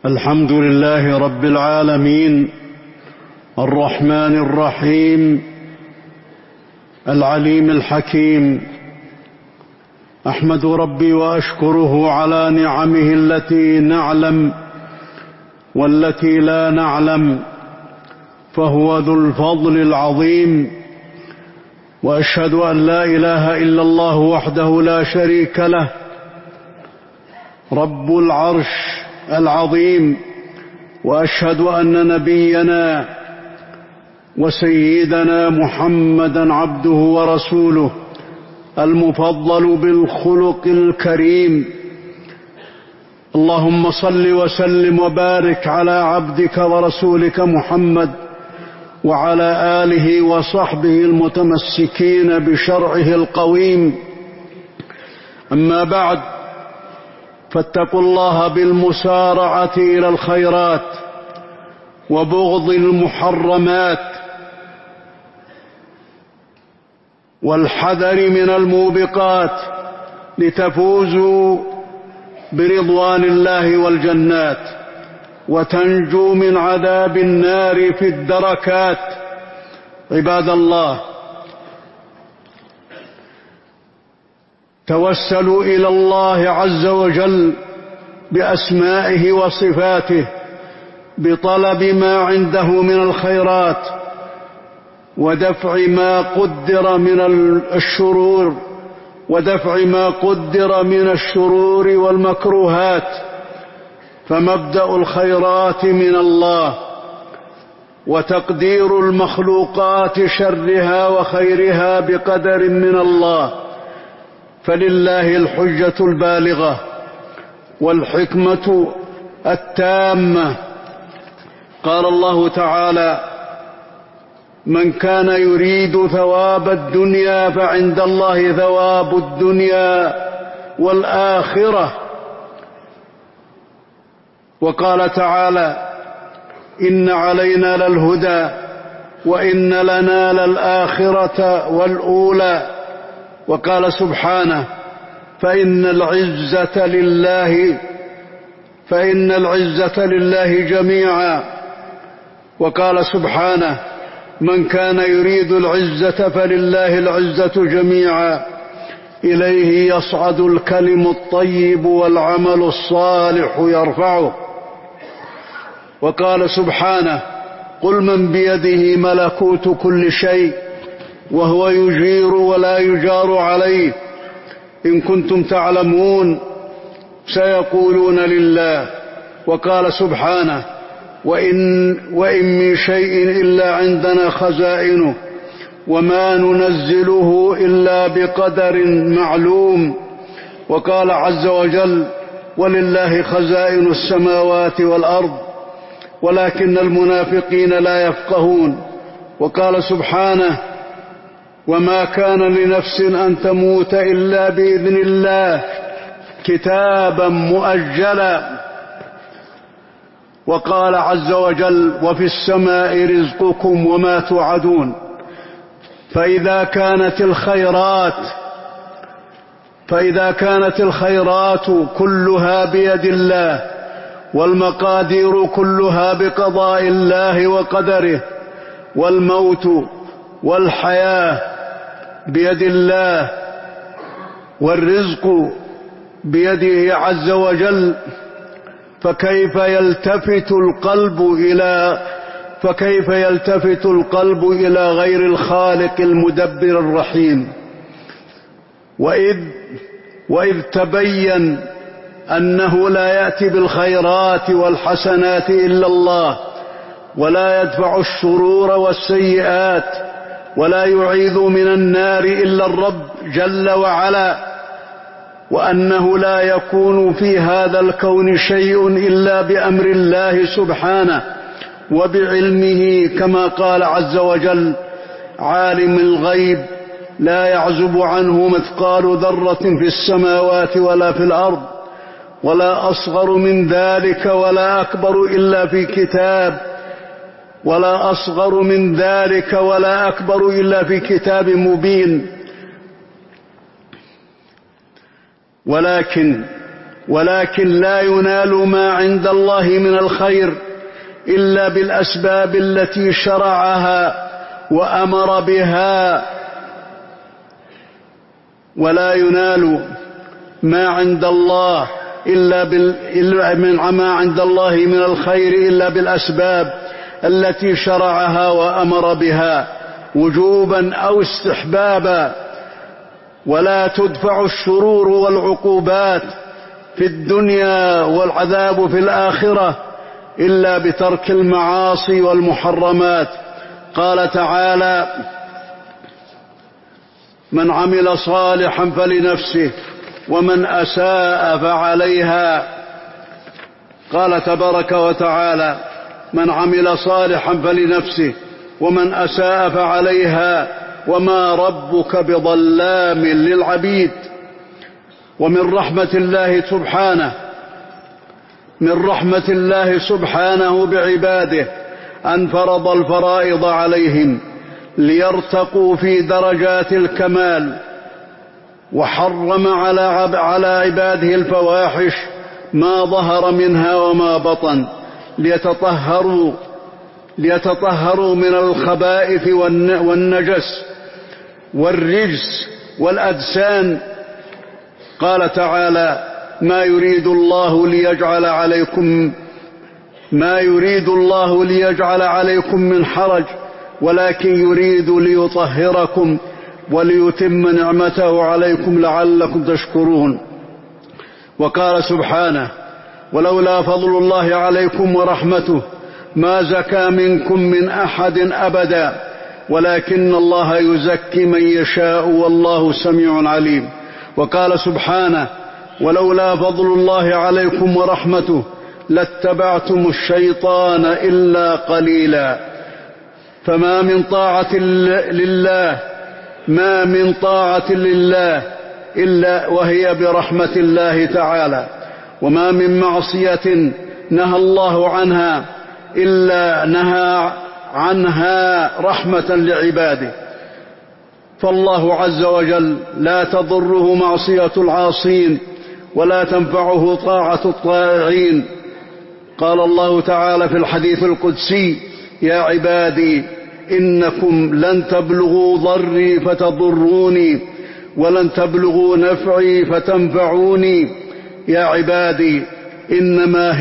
الحمد لله رب العالمين الرحمن الرحيم العليم الحكيم. أحمد ربي وأشكره على نعمه التي نعلم والتي لا نعلم، فهو ذو الفضل العظيم. وأشهد أن لا إله إلا الله وحده لا شريك له، رب العرش العظيم. وأشهد أن نبينا وسيدنا محمدًا عبده ورسوله المفضل بالخلق الكريم. اللهم صل وسلم وبارك على عبدك ورسولك محمد وعلى آله وصحبه المتمسكين بشرعه القويم. أما بعد، فاتقوا الله بالمسارعة إلى الخيرات وبغض المحرمات والحذر من الموبقات لتفوزوا برضوان الله والجنات وتنجوا من عذاب النار في الدركات. عباد الله، توسلوا إلى الله عز وجل بأسمائه وصفاته بطلب ما عنده من الخيرات ودفع ما قدر من الشرور من الشرور والمكروهات. فمبدأ الخيرات من الله، وتقدير المخلوقات شرها وخيرها بقدر من الله. فلله الحجة البالغة والحكمة التامة. قال الله تعالى: من كان يريد ثواب الدنيا فعند الله ثواب الدنيا والآخرة. وقال تعالى: إن علينا للهدى وإن لنا للآخرة والأولى. وقال سبحانه: فإن العزة لله جميعا. وقال سبحانه: من كان يريد العزة فلله العزة جميعا، إليه يصعد الكلم الطيب والعمل الصالح يرفعه. وقال سبحانه: قل من بيده ملكوت كل شيء وهو يجير ولا يجار عليه، إن كنتم تعلمون سيقولون لله. وقال سبحانه: وإن من شيء إلا عندنا خزائنه وما ننزله إلا بقدر معلوم. وقال عز وجل: ولله خزائن السماوات والأرض ولكن المنافقين لا يفقهون. وقال سبحانه: وما كان لنفس أن تموت إلا بإذن الله كتابا مؤجلا. وقال عز وجل: وفي السماء رزقكم وما توعدون. فإذا كانت الخيرات كلها بيد الله والمقادير كلها بقضاء الله وقدره، والموت والحياة بيد الله والرزق بيده عز وجل، فكيف يلتفت القلب إلى غير الخالق المدبر الرحيم؟ وإذ تبين أنه لا يأتي بالخيرات والحسنات إلا الله، ولا يدفع الشرور والسيئات، ولا يعيذ من النار إلا الرب جل وعلا، وأنه لا يكون في هذا الكون شيء إلا بأمر الله سبحانه وبعلمه، كما قال عز وجل: عالم الغيب لا يعزب عنه مثقال ذرة في السماوات ولا في الأرض، ولا أصغر من ذلك ولا أكبر إلا في كتاب مبين. ولكن ولكن لا ينال ما عند الله من الخير إلا بالأسباب التي شرعها وأمر بها، ولا ينال ما عند الله ما عند الله من الخير إلا بالأسباب التي شرعها وأمر بها وجوبا أو استحبابا. ولا تدفع الشرور والعقوبات في الدنيا والعذاب في الآخرة إلا بترك المعاصي والمحرمات. قال تعالى: من عمل صالحا فلنفسه ومن أساء فعليها. قال تبارك وتعالى: من عمل صالحا فلنفسه ومن أساء فعليها وما ربك بظلام للعبيد. ومن رحمة الله سبحانه بعباده أن فرض الفرائض عليهم ليرتقوا في درجات الكمال، وحرم على عباده الفواحش ما ظهر منها وما بطن ليتطهروا من الخبائث والنجس والرجس والأدسان. قال تعالى: ما يريد الله ليجعل عليكم من حرج ولكن يريد ليطهركم وليتم نعمته عليكم لعلكم تشكرون. وقال سبحانه: ولولا فضل الله عليكم ورحمته ما زكى منكم من أحد أبدا ولكن الله يزكي من يشاء والله سميع عليم. وقال سبحانه: ولولا فضل الله عليكم ورحمته لاتبعتم الشيطان إلا قليلا. فما من طاعة لله إلا وهي برحمة الله تعالى، وما من معصية نهى الله عنها إلا نهى عنها رحمة لعباده. فالله عز وجل لا تضره معصية العاصين ولا تنفعه طاعة الطائعين. قال الله تعالى في الحديث القدسي: يا عبادي إنكم لن تبلغوا ضري فتضروني ولن تبلغوا نفعي فتنفعوني. يا عبادي إنما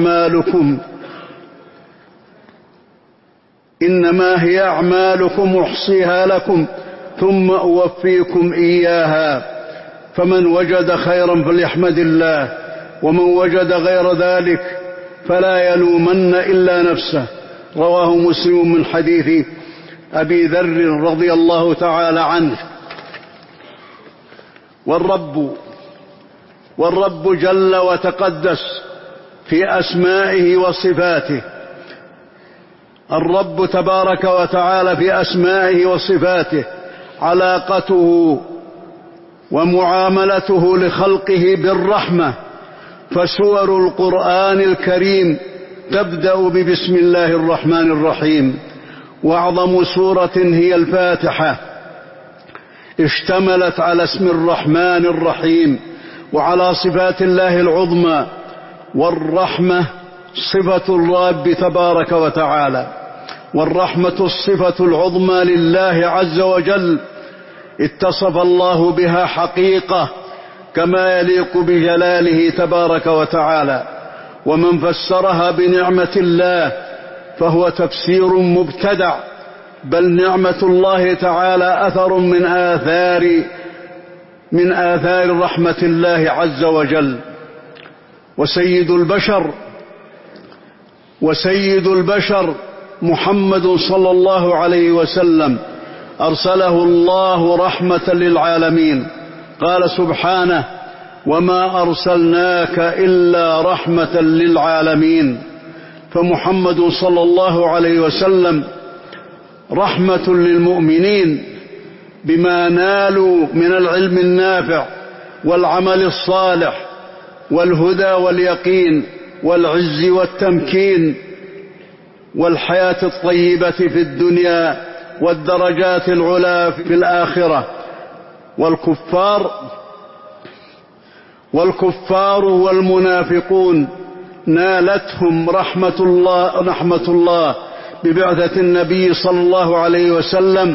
هي أعمالكم أحصيها لكم ثم أوفيكم إياها. فمن وجد خيرا فليحمد الله ومن وجد غير ذلك فلا يلومن إلا نفسه. رواه مسلم من حديث أبي ذر رضي الله تعالى عنه. والرب جل وتقدس في أسمائه وصفاته. الرب تبارك وتعالى في أسمائه وصفاته علاقته ومعاملته لخلقه بالرحمة، فسور القرآن الكريم تبدأ ببسم الله الرحمن الرحيم، وأعظم سورة هي الفاتحة اشتملت على اسم الرحمن الرحيم وعلى صفات الله العظمى. والرحمة صفة الرب تبارك وتعالى، والرحمة الصفة العظمى لله عز وجل، اتصف الله بها حقيقة كما يليق بجلاله تبارك وتعالى. ومن فسرها بنعمة الله فهو تفسير مبتدع، بل نعمة الله تعالى أثر من آثار رحمة الله عز وجل. وسيد البشر محمد صلى الله عليه وسلم أرسله الله رحمة للعالمين. قال سبحانه: وما أرسلناك إلا رحمة للعالمين. فمحمد صلى الله عليه وسلم رحمة للمؤمنين بما نالوا من العلم النافع والعمل الصالح والهدى واليقين والعز والتمكين والحياة الطيبة في الدنيا والدرجات العلى في الآخرة. والكفار والمنافقون نالتهم رحمة الله ببعثة النبي صلى الله عليه وسلم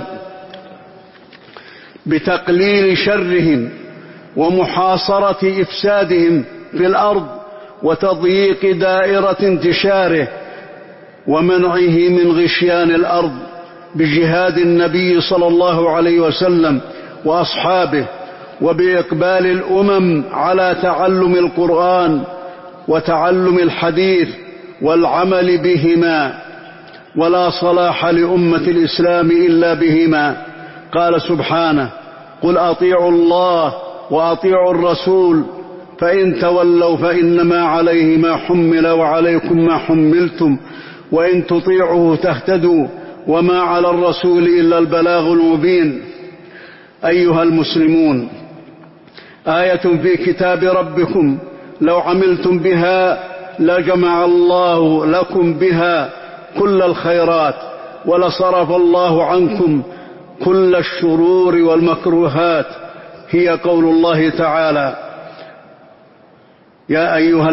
بتقليل شرهم ومحاصرة إفسادهم في الأرض وتضييق دائرة انتشاره ومنعه من غشيان الأرض بجهاد النبي صلى الله عليه وسلم وأصحابه، وبإقبال الأمم على تعلم القرآن وتعلم الحديث والعمل بهما، ولا صلاح لأمة الإسلام إلا بهما. قال سبحانه: قل أطيعوا الله وأطيعوا الرسول فإن تولوا فإنما عليه ما حمل وعليكم ما حملتم وإن تطيعوه تهتدوا وما على الرسول إلا البلاغ المبين. أيها المسلمون، آية في كتاب ربكم لو عملتم بها لجمع الله لكم بها كل الخيرات ولصرف الله عنكم كل الشرور والمكروهات، هي قول الله تعالى: يا أيها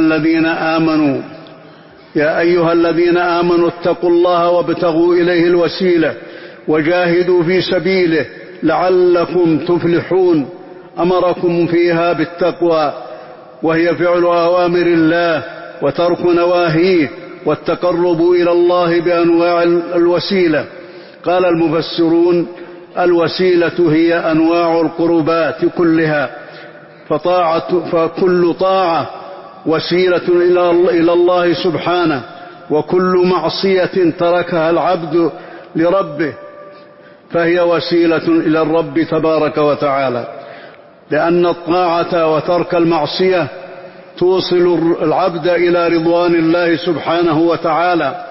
الذين آمنوا اتقوا الله وابتغوا إليه الوسيلة وجاهدوا في سبيله لعلكم تفلحون. أمركم فيها بالتقوى، وهي فعل أوامر الله وترك نواهيه والتقرب إلى الله بأنواع الوسيلة. قال المفسرون: الوسيلة هي أنواع القربات كلها، فكل طاعة وسيلة إلى الله سبحانه، وكل معصية تركها العبد لربه فهي وسيلة إلى الرب تبارك وتعالى، لأن الطاعة وترك المعصية توصل العبد إلى رضوان الله سبحانه وتعالى،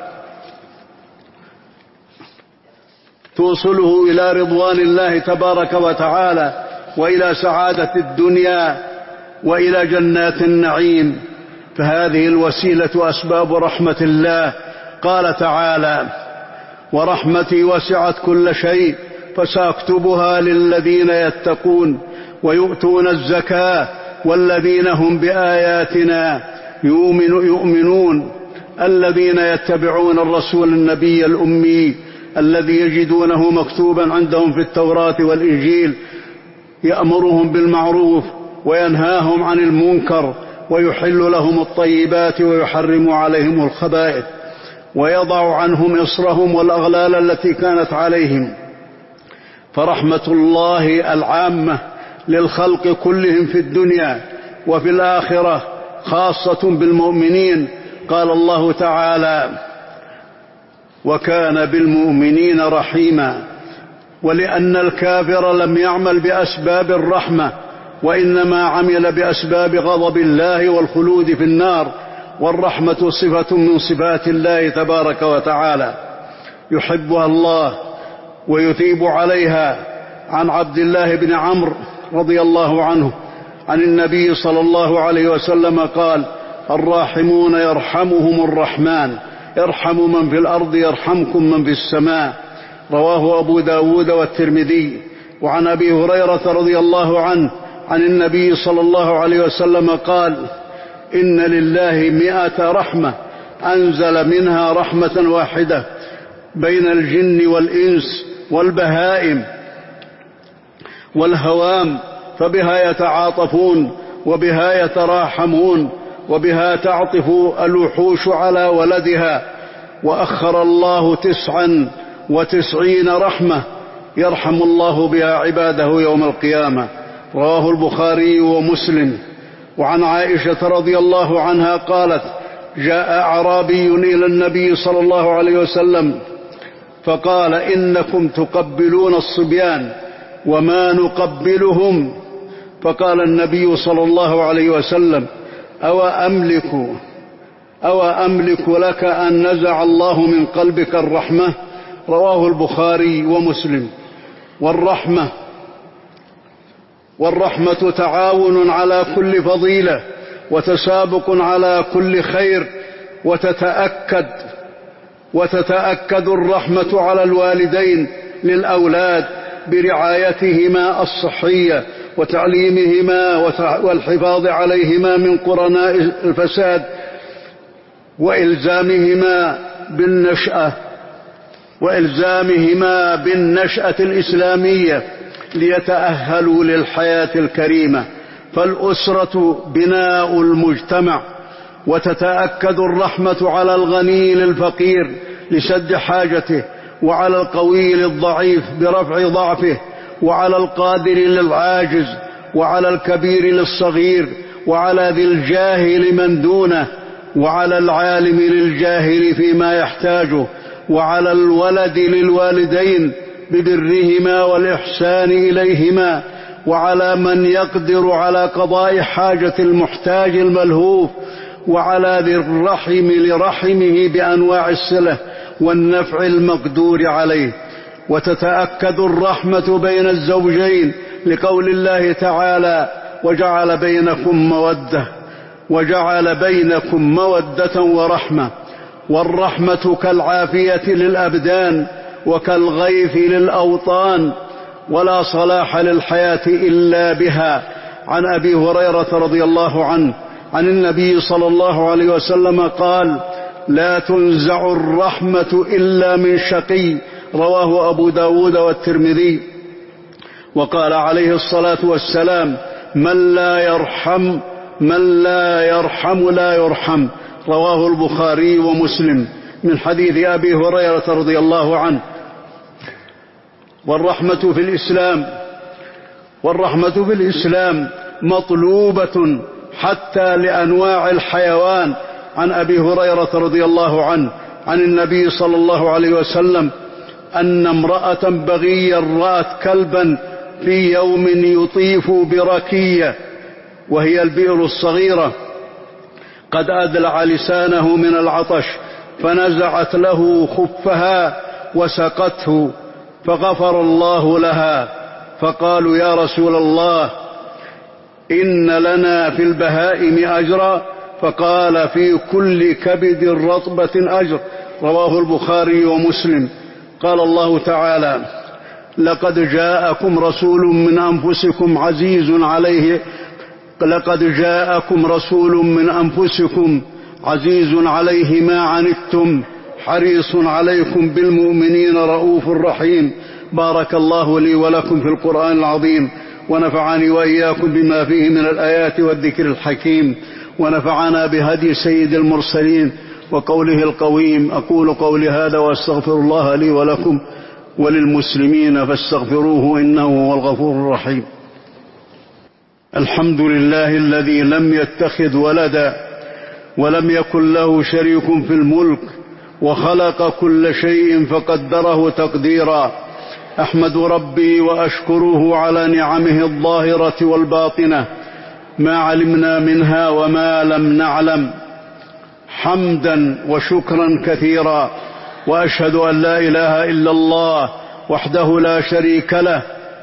توصله إلى رضوان الله تبارك وتعالى وإلى سعادة الدنيا وإلى جنات النعيم. فهذه الوسيلة أسباب رحمة الله. قال تعالى: ورحمتي وسعت كل شيء فسأكتبها للذين يتقون ويؤتون الزكاة والذين هم بآياتنا يؤمنون، الذين يتبعون الرسول النبي الأمي الذي يجدونه مكتوبا عندهم في التوراة والإنجيل، يأمرهم بالمعروف وينهاهم عن المنكر ويحل لهم الطيبات ويحرم عليهم الخبائث ويضع عنهم إصرهم والأغلال التي كانت عليهم. فرحمة الله العامة للخلق كلهم في الدنيا وفي الآخرة خاصة بالمؤمنين. قال الله تعالى: وكان بالمؤمنين رحيما. ولأن الكافر لم يعمل بأسباب الرحمة وإنما عمل بأسباب غضب الله والخلود في النار، والرحمة صفة من صفات الله تبارك وتعالى يحبها الله ويثيب عليها. عن عبد الله بن عمرو رضي الله عنه عن النبي صلى الله عليه وسلم قال: الراحمون يرحمهم الرحمن، ارحموا من في الأرض يرحمكم من في السماء. رواه أبو داود والترمذي. وعن أبي هريرة رضي الله عنه عن النبي صلى الله عليه وسلم قال: إن لله 100 رحمة أنزل منها رحمة واحدة بين الجن والإنس والبهائم والهوام، فبها يتعاطفون وبها يتراحمون وبها تعطف الوحوش على ولدها. وأخر الله 99 رحمة يرحم الله بها عباده يوم القيامة. رواه البخاري ومسلم. وعن عائشة رضي الله عنها قالت: جاء أعرابي إلى النبي صلى الله عليه وسلم فقال: إنكم تقبلون الصبيان وما نقبلهم. فقال النبي صلى الله عليه وسلم: أو أملك لك أن نزع الله من قلبك الرحمة. رواه البخاري ومسلم. والرحمة تعاون على كل فضيلة وتسابق على كل خير، وتتأكد الرحمة على الوالدين للأولاد برعايتهما الصحية وتعليمهما والحفاظ عليهما من قرناء الفساد، وإلزامهما بالنشأة الإسلامية ليتأهلوا للحياة الكريمة. فالأسرة بناء المجتمع، وتتأكد الرحمة على الغني للفقير لسد حاجته، وعلى القوي للضعيف برفع ضعفه، وعلى القادر للعاجز، وعلى الكبير للصغير، وعلى ذي الجاه لمن دونه، وعلى العالم للجاهل فيما يحتاجه، وعلى الولد للوالدين ببرهما والإحسان إليهما، وعلى من يقدر على قضاء حاجة المحتاج الملهوف، وعلى ذي الرحم لرحمه بأنواع الصلة والنفع المقدور عليه. وتتأكد الرحمة بين الزوجين لقول الله تعالى: وجعل بينكم مودة ورحمة. والرحمة كالعافية للأبدان وكالغيث للأوطان، ولا صلاح للحياة إلا بها. عن أبي هريرة رضي الله عنه عن النبي صلى الله عليه وسلم قال: لا تنزع الرحمة إلا من شقي، رواه أبو داود والترمذي. وقال عليه الصلاة والسلام: من لا يرحم لا يرحم، رواه البخاري ومسلم، من حديث أبي هريرة رضي الله عنه. والرحمة في الإسلام مطلوبة حتى لأنواع الحيوان. عن أبي هريرة رضي الله عنه عن النبي صلى الله عليه وسلم أن امرأة بغيا رأت كلبا في يوم يطيف بركية، وهي البئر الصغيرة، قد أدلع لسانه من العطش، فنزعت له خفها وسقته، فغفر الله لها. فقالوا: يا رسول الله، إن لنا في البهائم أجرا؟ فقال: في كل كبد رطبة أجر، رواه البخاري ومسلم. قال الله تعالى: لقد جاءكم رسول من أنفسكم عزيز عليه ما عنتم حريص عليكم بالمؤمنين رؤوف رحيم. بارك الله لي ولكم في القرآن العظيم، ونفعني وإياكم بما فيه من الآيات والذكر الحكيم، ونفعنا بهدي سيد المرسلين وقوله القويم. أقول قولي هذا وأستغفر الله لي ولكم وللمسلمين فاستغفروه إنه هو الغفور الرحيم. الحمد لله الذي لم يتخذ ولدا ولم يكن له شريك في الملك، وخلق كل شيء فقدره تقديرا. أحمد ربي وأشكره على نعمه الظاهرة والباطنة، ما علمنا منها وما لم نعلم، حمدا وشكرا كثيرا. وأشهد أن لا إله إلا الله وحده لا شريك له،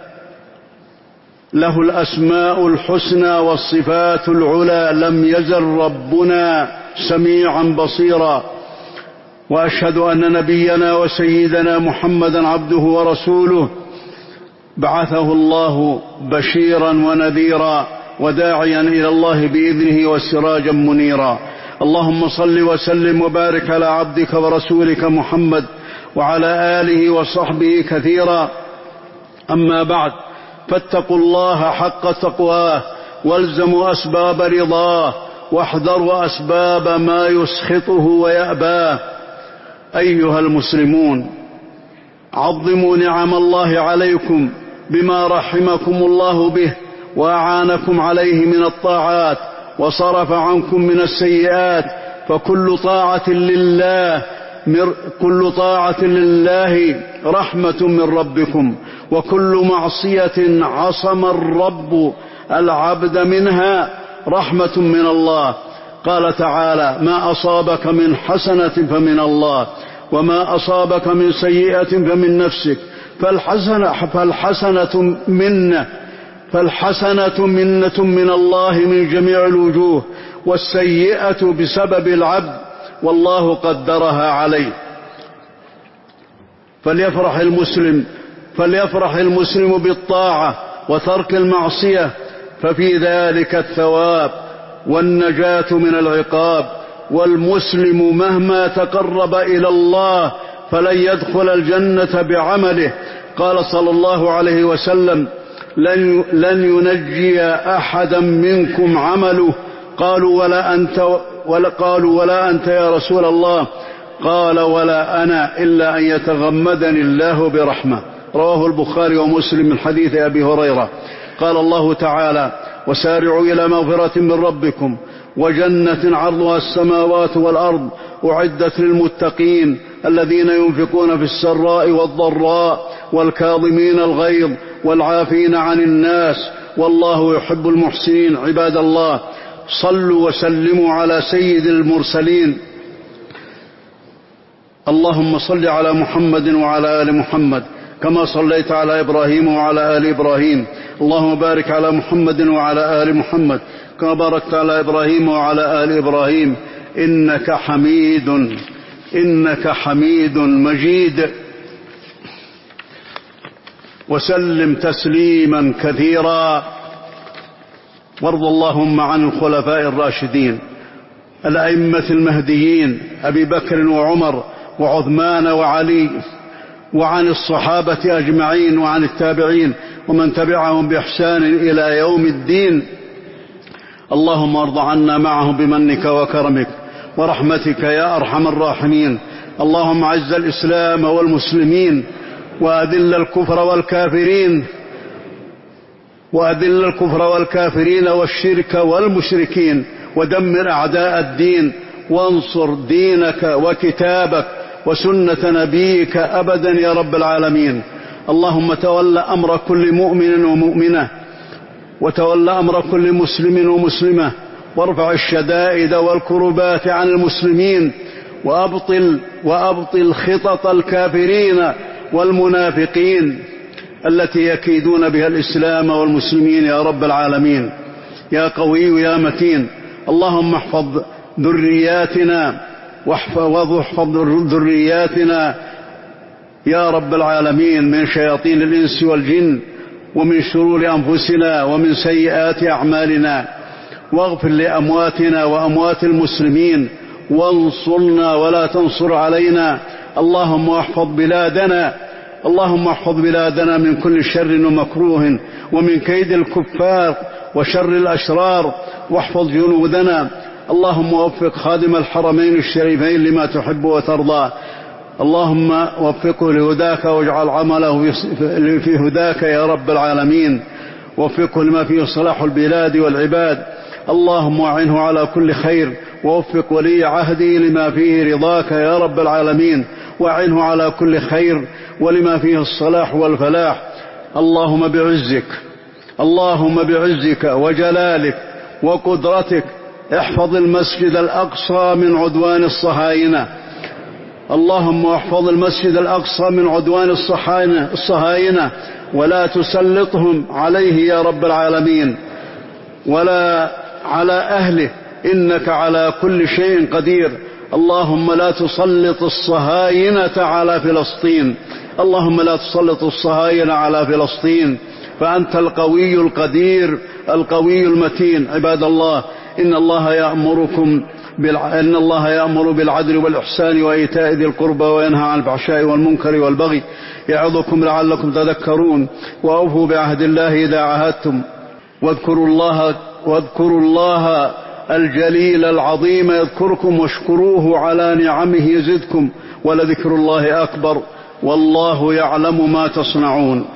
له الأسماء الحسنى والصفات العلى، لم يزل ربنا سميعا بصيرا. وأشهد أن نبينا وسيدنا محمدا عبده ورسوله، بعثه الله بشيرا ونذيرا وداعيا إلى الله بإذنه وسراجا منيرا. اللهم صل وسلم وبارك على عبدك ورسولك محمد وعلى آله وصحبه كثيرا. أما بعد، فاتقوا الله حق تقواه، والزموا أسباب رضاه، واحذروا أسباب ما يسخطه ويأباه. أيها المسلمون، عظموا نعم الله عليكم بما رحمكم الله به وأعانكم عليه من الطاعات وصرف عنكم من السيئات. فكل طاعة لله رحمة من ربكم، وكل معصية عصم الرب العبد منها رحمة من الله. قال تعالى: ما أصابك من حسنة فمن الله، وما أصابك من سيئة فمن نفسك، فالحسنة منة من الله من جميع الوجوه، والسيئة بسبب العبد والله قدرها عليه. فليفرح المسلم بالطاعة وترك المعصية، ففي ذلك الثواب والنجاة من العقاب. والمسلم مهما تقرب إلى الله فلن يدخل الجنة بعمله. قال صلى الله عليه وسلم: لن ينجي أحدا منكم عمله. قالوا: ولا أنت يا رسول الله؟ قال: ولا أنا، إلا أن يتغمدني الله برحمة. رواه البخاري ومسلم من حديث أبي هريرة. قال الله تعالى: وسارعوا إلى مغفرة من ربكم وجنة عرضها السماوات والأرض أعدت للمتقين الذين ينفقون في السراء والضراء والكاظمين الغيظ والعافين عن الناس والله يحب المحسنين. عباد الله، صلوا وسلموا على سيد المرسلين. اللهم صل على محمد وعلى آل محمد كما صليت على إبراهيم وعلى آل إبراهيم. اللهم بارك على محمد وعلى آل محمد كما باركت على إبراهيم وعلى آل إبراهيم إنك حميد مجيد. وسلم تسليما كثيرا. وارض اللهم عن الخلفاء الراشدين الأئمة المهديين أبي بكر وعمر وعثمان وعلي، وعن الصحابة أجمعين، وعن التابعين ومن تبعهم بإحسان إلى يوم الدين. اللهم ارض عنا معهم بمنك وكرمك ورحمتك يا أرحم الراحمين. اللهم اعز الإسلام والمسلمين وأذل الكفر والكافرين والشرك والمشركين، ودمر أعداء الدين، وانصر دينك وكتابك وسنة نبيك أبدا يا رب العالمين. اللهم تول أمر كل مؤمن ومؤمنة، وتول أمر كل مسلم ومسلمة، وارفع الشدائد والكربات عن المسلمين، وأبطل خطط الكافرين والمنافقين التي يكيدون بها الإسلام والمسلمين يا رب العالمين. يا قوي يا متين، اللهم احفظ ذرياتنا يا رب العالمين من شياطين الإنس والجن، ومن شرور أنفسنا، ومن سيئات أعمالنا، واغفر لأمواتنا وأموات المسلمين، وانصرنا ولا تنصر علينا. اللهم احفظ بلادنا من كل شر ومكروه، ومن كيد الكفار وشر الأشرار، واحفظ جنودنا. اللهم وفق خادم الحرمين الشريفين لما تحب وترضى. اللهم وفقه لهداك واجعل عمله في هداك يا رب العالمين. وفقه لما فيه صلاح البلاد والعباد. اللهم أعنه على كل خير، ووفق ولي عهده لما فيه رضاك يا رب العالمين، وأعنه على كل خير ولما فيه الصلاح والفلاح. اللهم بعزك وجلالك وقدرتك احفظ المسجد الأقصى من عدوان الصهاينة. اللهم احفظ المسجد الأقصى من عدوان الصهاينة، ولا تسلطهم عليه يا رب العالمين ولا على أهله، إنك على كل شيء قدير. اللهم لا تسلط الصهاينة على فلسطين، اللهم لا تسلط الصهاينة على فلسطين، فأنت القوي القدير القوي المتين. عباد الله، إن الله يأمر بالعدل والإحسان وإيتاء ذي القربى وينهى عن الفحشاء والمنكر والبغي يعظكم لعلكم تذكرون. وأوفوا بعهد الله إذا عاهدتم، واذكروا الله الجليل العظيم يذكركم، واشكروه على نعمه يزدكم، ولذكر الله أكبر، والله يعلم ما تصنعون.